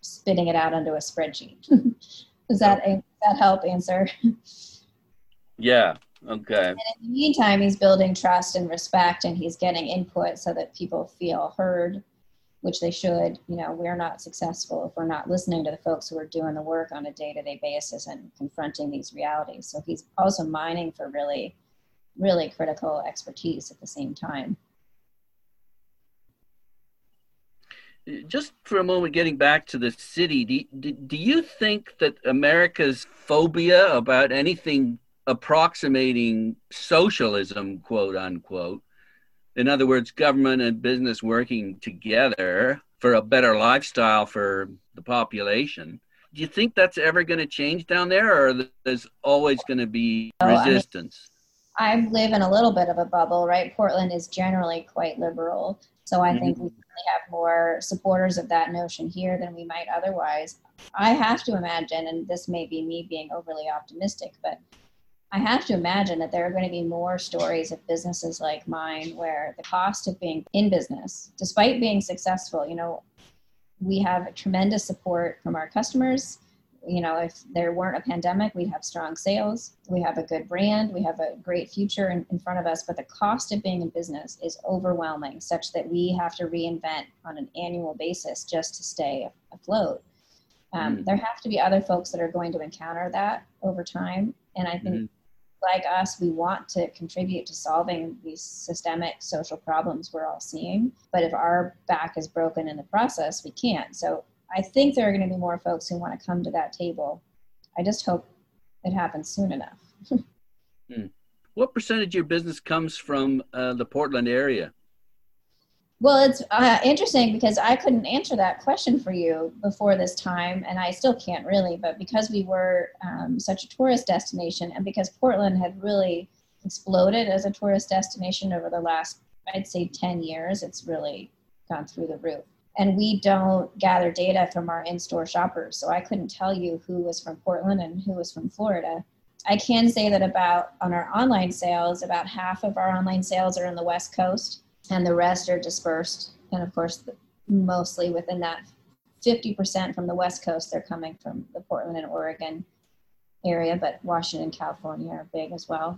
spitting it out onto a spreadsheet. Does that, does that help answer? Yeah. Okay. And in the meantime, he's building trust and respect, and he's getting input so that people feel heard, which they should. You know, we're not successful if we're not listening to the folks who are doing the work on a day-to-day basis and confronting these realities. So he's also mining for really, really critical expertise at the same time. Just for a moment, getting back to the city, do, do, do you think that America's phobia about anything approximating socialism, quote unquote, in other words, government and business working together for a better lifestyle for the population, do you think that's ever going to change down there, or there's always going to be resistance? I mean, I live in a little bit of a bubble, right? Portland is generally quite liberal. So I think we really have more supporters of that notion here than we might otherwise. I have to imagine, and this may be me being overly optimistic, but I have to imagine that there are going to be more stories of businesses like mine where the cost of being in business, despite being successful, you know, we have tremendous support from our customers. You know, if there weren't a pandemic, we'd have strong sales. We have a good brand. We have a great future in, in front of us. But the cost of being in business is overwhelming, such that we have to reinvent on an annual basis just to stay afloat. Um, mm. There have to be other folks that are going to encounter that over time. And I think, mm. like us, we want to contribute to solving these systemic social problems we're all seeing. But if our back is broken in the process, we can't. So I think there are going to be more folks who want to come to that table. I just hope it happens soon enough. hmm. What percentage of your business comes from uh, the Portland area? Well, it's uh, interesting because I couldn't answer that question for you before this time, and I still can't really, but because we were um, such a tourist destination, and because Portland had really exploded as a tourist destination over the last, I'd say, ten years, it's really gone through the roof. And we don't gather data from our in-store shoppers, so I couldn't tell you who was from Portland and who was from Florida. I can say that about on our online sales, about half of our online sales are in the West Coast, and the rest are dispersed. And of course, the, mostly within that fifty percent from the West Coast, they're coming from the Portland and Oregon area, but Washington and California are big as well.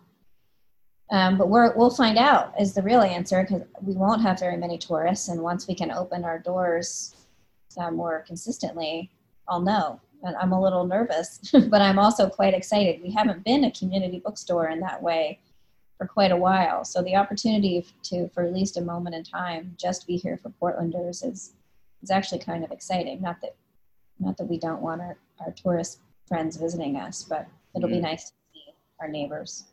Um, but we're, we'll find out is the real answer, because we won't have very many tourists. And once we can open our doors uh, more consistently, I'll know. And I'm a little nervous, but I'm also quite excited. We haven't been a community bookstore in that way for quite a while. So the opportunity to, for at least a moment in time, just be here for Portlanders is, is actually kind of exciting. Not that, not that we don't want our, our tourist friends visiting us, but it'll mm-hmm. be nice to see our neighbors.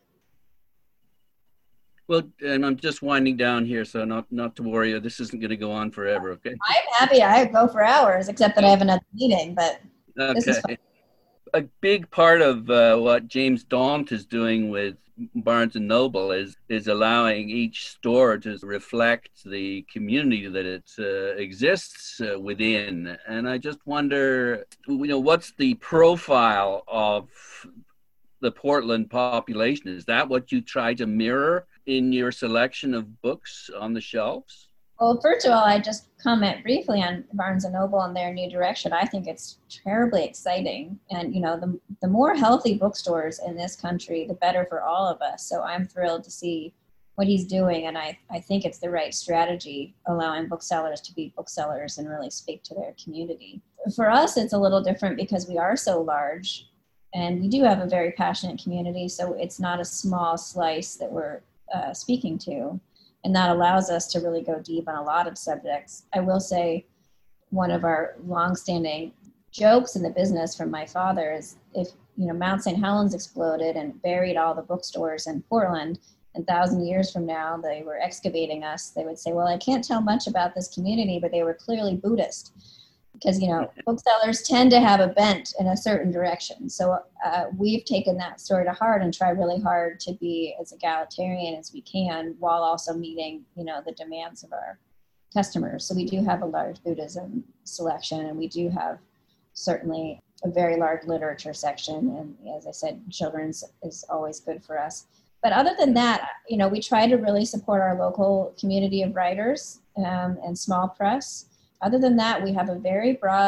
Well, and I'm just winding down here, so not not to worry. This isn't going to go on forever, okay? I'm happy. I go for hours, except that I have another meeting, but okay. This is fun. A big part of uh, what James Daunt is doing with Barnes and Noble is is allowing each store to reflect the community that it uh, exists uh, within. And I just wonder, you know, what's the profile of the Portland population? Is that what you try to mirror in your selection of books on the shelves? Well, first of all, I just comment briefly on Barnes and Noble and their new direction. I think it's terribly exciting. And, you know, the, the more healthy bookstores in this country, the better for all of us. So I'm thrilled to see what he's doing. And I, I think it's the right strategy, allowing booksellers to be booksellers and really speak to their community. For us, it's a little different because we are so large and we do have a very passionate community. So it's not a small slice that we're uh, speaking to. And that allows us to really go deep on a lot of subjects. I will say one of our longstanding jokes in the business from my father is if, you know, Mount Saint Helens exploded and buried all the bookstores in Portland, and a thousand years from now they were excavating us, they would say, well, I can't tell much about this community, but they were clearly Buddhist. Because, you know, booksellers tend to have a bent in a certain direction. So uh, we've taken that story to heart and tried really hard to be as egalitarian as we can while also meeting, you know, the demands of our customers. So we do have a large Buddhism selection, and we do have certainly a very large literature section. And as I said, children's is always good for us. But other than that, you know, we try to really support our local community of writers um, and small press. Other than that, we have a very broad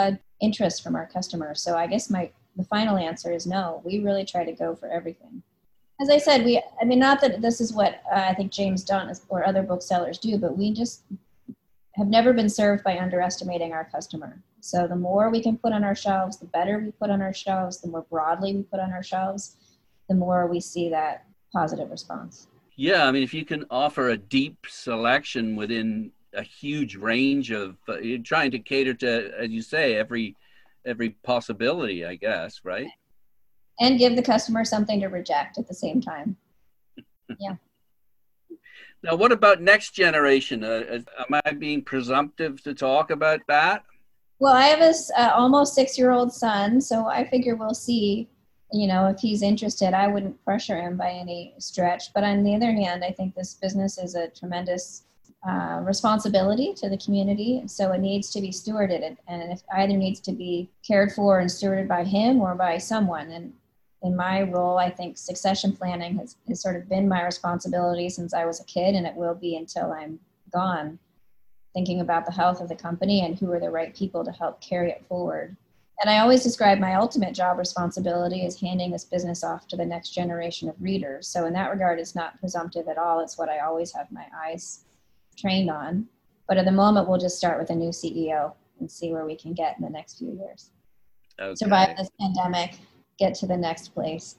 interest from our customers. So I guess my the final answer is no. We really try to go for everything. As I said, we I mean, not that this is what uh, I think James Dunn or other booksellers do, but we just have never been served by underestimating our customer. So the more we can put on our shelves, the better we put on our shelves, the more broadly we put on our shelves, the more we see that positive response. Yeah, I mean, if you can offer a deep selection within a huge range of, uh, you're trying to cater to, as you say, every every possibility, I guess, right? And give the customer something to reject at the same time. Yeah. Now, what about next generation? Uh, am I being presumptive to talk about that? Well, I have a uh, almost six-year-old son, so I figure we'll see, you know, if he's interested. I wouldn't pressure him by any stretch. But on the other hand, I think this business is a tremendous uh, responsibility to the community. So it needs to be stewarded, and, and it either needs to be cared for and stewarded by him or by someone. And in my role, I think succession planning has, has sort of been my responsibility since I was a kid, and it will be until I'm gone, thinking about the health of the company and who are the right people to help carry it forward. And I always describe my ultimate job responsibility as handing this business off to the next generation of readers. So in that regard, it's not presumptive at all. It's what I always have my eyes trained on. But at the moment, we'll just start with a new C E O and see where we can get in the next few years. Okay. Survive this pandemic, get to the next place.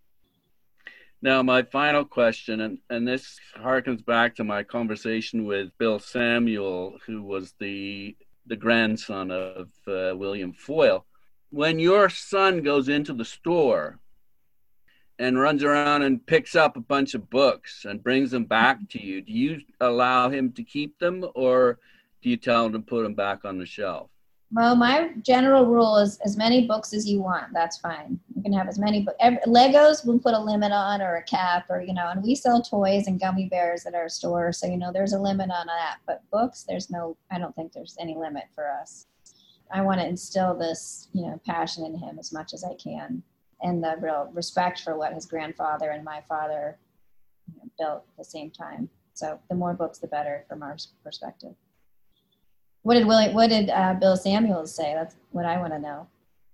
Now, my final question, and, and this harkens back to my conversation with Bill Samuel, who was the the grandson of uh, William Foyle. When your son goes into the store and runs around and picks up a bunch of books and brings them back to you, do you allow him to keep them, or do you tell him to put them back on the shelf? Well, my general rule is as many books as you want. That's fine. You can have as many books. Legos, we'll put a limit on, or a cap, or, you know, and we sell toys and gummy bears at our store. So, you know, there's a limit on that. But books, there's no, I don't think there's any limit for us. I want to instill this, you know, passion in him as much as I can, and the real respect for what his grandfather and my father, you know, built at the same time. So the more books, the better from our perspective. What did Willie, what did uh, Bill Samuels say? That's what I want to know.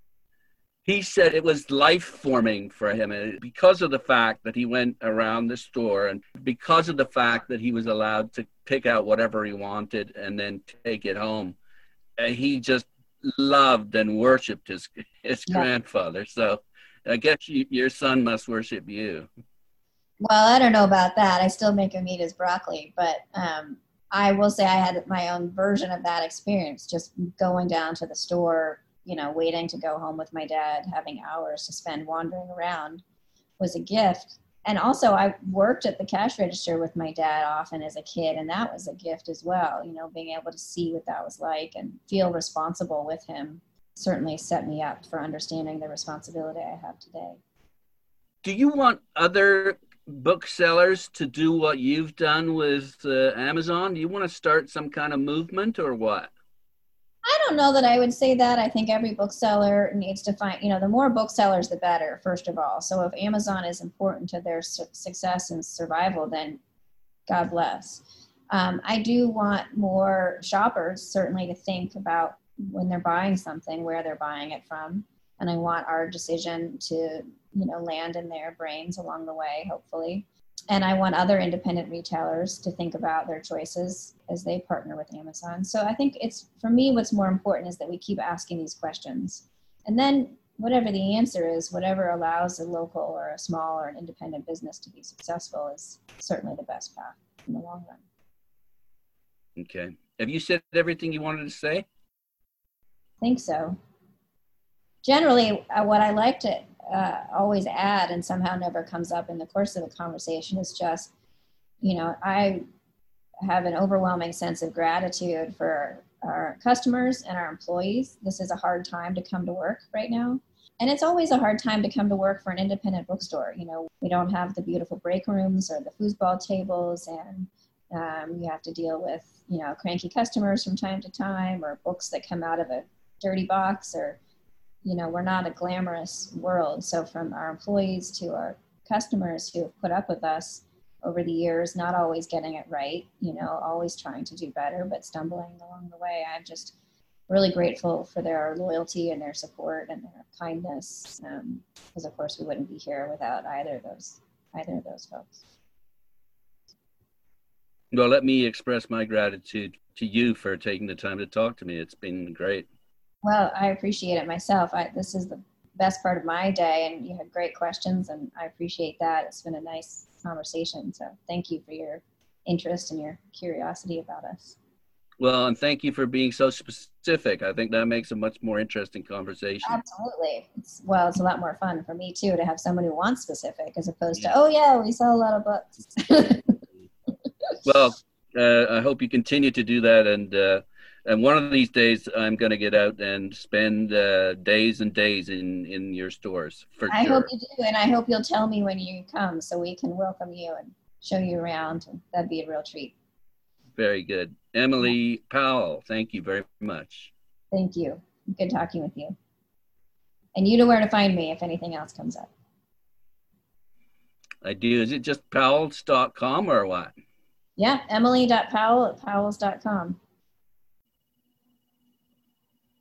He said it was life-forming for him, and because of the fact that he went around the store, and because of the fact that he was allowed to pick out whatever he wanted and then take it home. Uh, he just loved and worshipped his his yeah. grandfather. So I guess you, your son must worship you. Well, I don't know about that. I still make him eat his broccoli, but um, I will say I had my own version of that experience, just going down to the store, you know, waiting to go home with my dad, having hours to spend wandering around was a gift. And also I worked at the cash register with my dad often as a kid, and that was a gift as well. You know, being able to see what that was like and feel responsible with him certainly set me up for understanding the responsibility I have today. Do you want other booksellers to do what you've done with uh, Amazon? Do you want to start some kind of movement or what? I don't know that I would say that. I think every bookseller needs to find, you know, the more booksellers, the better, first of all. So if Amazon is important to their su- success and survival, then God bless. Um, I do want more shoppers certainly to think about when they're buying something, where they're buying it from. And I want our decision to, you know, land in their brains along the way, hopefully. And I want other independent retailers to think about their choices as they partner with Amazon. So I think it's, for me, what's more important is that we keep asking these questions. And then whatever the answer is, whatever allows a local or a small or an independent business to be successful is certainly the best path in the long run. Okay. Have you said everything you wanted to say? I think so. Generally, uh, what I like to uh, always add, and somehow never comes up in the course of the conversation, is just, you know, I have an overwhelming sense of gratitude for our customers and our employees. This is a hard time to come to work right now. And it's always a hard time to come to work for an independent bookstore. You know, we don't have the beautiful break rooms or the foosball tables, and um, you have to deal with, you know, cranky customers from time to time, or books that come out of a dirty box, or, you know, we're not a glamorous world. So from our employees to our customers who have put up with us over the years, not always getting it right, you know, always trying to do better, but stumbling along the way, I've just really grateful for their loyalty and their support and their kindness. Um, because of course we wouldn't be here without either of those, either of those folks. Well, let me express my gratitude to you for taking the time to talk to me. It's been great. Well, I appreciate it myself. I, this is the best part of my day, and you had great questions, and I appreciate that. It's been a nice conversation. So thank you for your interest and your curiosity about us. Well, and thank you for being so specific. I think that makes a much more interesting conversation. Absolutely. It's, well, it's a lot more fun for me too to have someone who wants specific as opposed to, oh yeah, we sell a lot of books. Well, uh, I hope you continue to do that. And uh, and one of these days, I'm going to get out and spend uh, days and days in, in your stores. For I sure. hope you do. And I hope you'll tell me when you come so we can welcome you and show you around. And that'd be a real treat. Very good. Emily Powell, thank you very much. Thank you. Good talking with you. And you know where to find me if anything else comes up. I do. Is it just powells dot com or what? Yeah, emily dot powell at powells dot com.